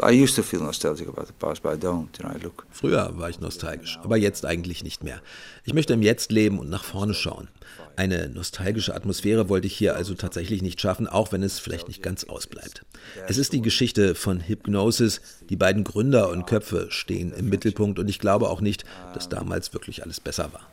Früher war ich nostalgisch, aber jetzt eigentlich nicht mehr. Ich möchte im Jetzt leben und nach vorne schauen. Eine nostalgische Atmosphäre wollte ich hier also tatsächlich nicht schaffen, auch wenn es vielleicht nicht ganz ausbleibt. Es ist die Geschichte von Hipgnosis. Die beiden Gründer und Köpfe stehen im Mittelpunkt und ich glaube auch nicht, dass damals wirklich alles besser war.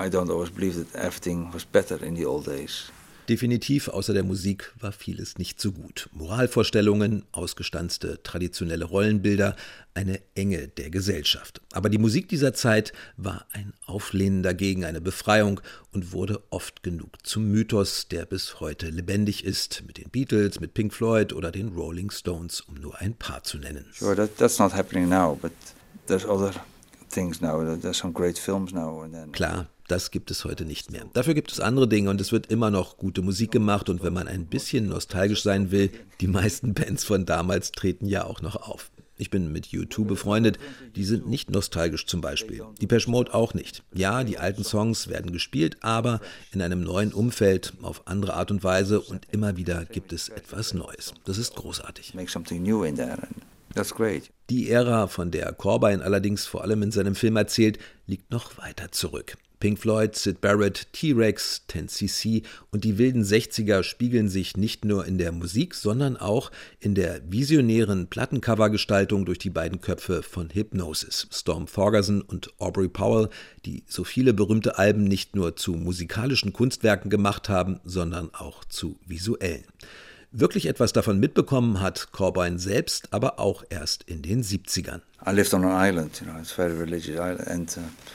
Definitiv, außer der Musik war vieles nicht so gut. Moralvorstellungen, ausgestanzte traditionelle Rollenbilder, eine Enge der Gesellschaft. Aber die Musik dieser Zeit war ein Auflehnen dagegen, eine Befreiung und wurde oft genug zum Mythos, der bis heute lebendig ist, mit den Beatles, mit Pink Floyd oder den Rolling Stones, um nur ein paar zu nennen. Sure, that's not happening now, but there's other things now. There's some great films now and then. Klar. Das gibt es heute nicht mehr. Dafür gibt es andere Dinge und es wird immer noch gute Musik gemacht und wenn man ein bisschen nostalgisch sein will, die meisten Bands von damals treten ja auch noch auf. Ich bin mit U2 befreundet, die sind nicht nostalgisch zum Beispiel. Depeche Mode auch nicht. Ja, die alten Songs werden gespielt, aber in einem neuen Umfeld, auf andere Art und Weise und immer wieder gibt es etwas Neues. Das ist großartig. Make something new in there and that's great. Die Ära, von der Cobain allerdings vor allem in seinem Film erzählt, liegt noch weiter zurück. Pink Floyd, Syd Barrett, T-Rex, 10cc und die wilden 60er spiegeln sich nicht nur in der Musik, sondern auch in der visionären Plattencovergestaltung durch die beiden Köpfe von Hipgnosis, Storm Thorgerson und Aubrey Powell, die so viele berühmte Alben nicht nur zu musikalischen Kunstwerken gemacht haben, sondern auch zu visuellen. Wirklich etwas davon mitbekommen hat Cobain selbst, aber auch erst in den 70ern. I lived on an island, it's a very religious island and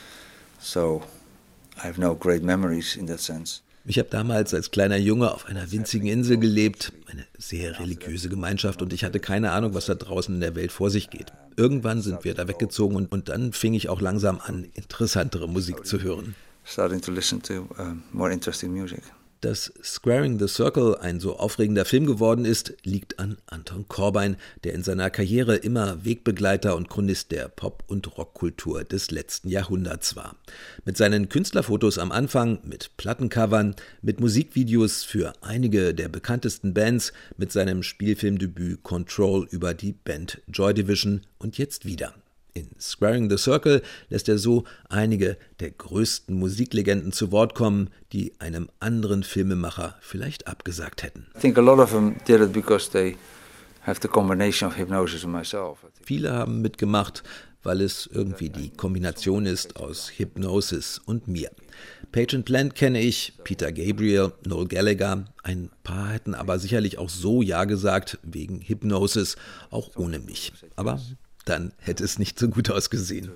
so I have no great memories in that sense. Ich habe damals als kleiner Junge auf einer winzigen Insel gelebt, eine sehr religiöse Gemeinschaft und ich hatte keine Ahnung, was da draußen in der Welt vor sich geht. Irgendwann sind wir da weggezogen und dann fing ich auch langsam an, interessantere Musik zu hören. Starting to listen to more interesting music. Dass Squaring the Circle ein so aufregender Film geworden ist, liegt an Anton Corbijn, der in seiner Karriere immer Wegbegleiter und Chronist der Pop- und Rockkultur des letzten Jahrhunderts war. Mit seinen Künstlerfotos am Anfang, mit Plattencovern, mit Musikvideos für einige der bekanntesten Bands, mit seinem Spielfilmdebüt Control über die Band Joy Division und jetzt wieder. In Squaring the Circle lässt er so einige der größten Musiklegenden zu Wort kommen, die einem anderen Filmemacher vielleicht abgesagt hätten. I think a lot of them did it because they have the combination of Hipgnosis and myself. Viele haben mitgemacht, weil es irgendwie die Kombination ist aus Hipgnosis und mir. Page & Plant kenne ich, Peter Gabriel, Noel Gallagher. Ein paar hätten aber sicherlich auch so Ja gesagt, wegen Hipgnosis, auch ohne mich. Aber dann hätte es nicht so gut ausgesehen.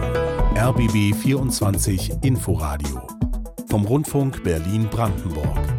RBB 24 Inforadio vom Rundfunk Berlin-Brandenburg.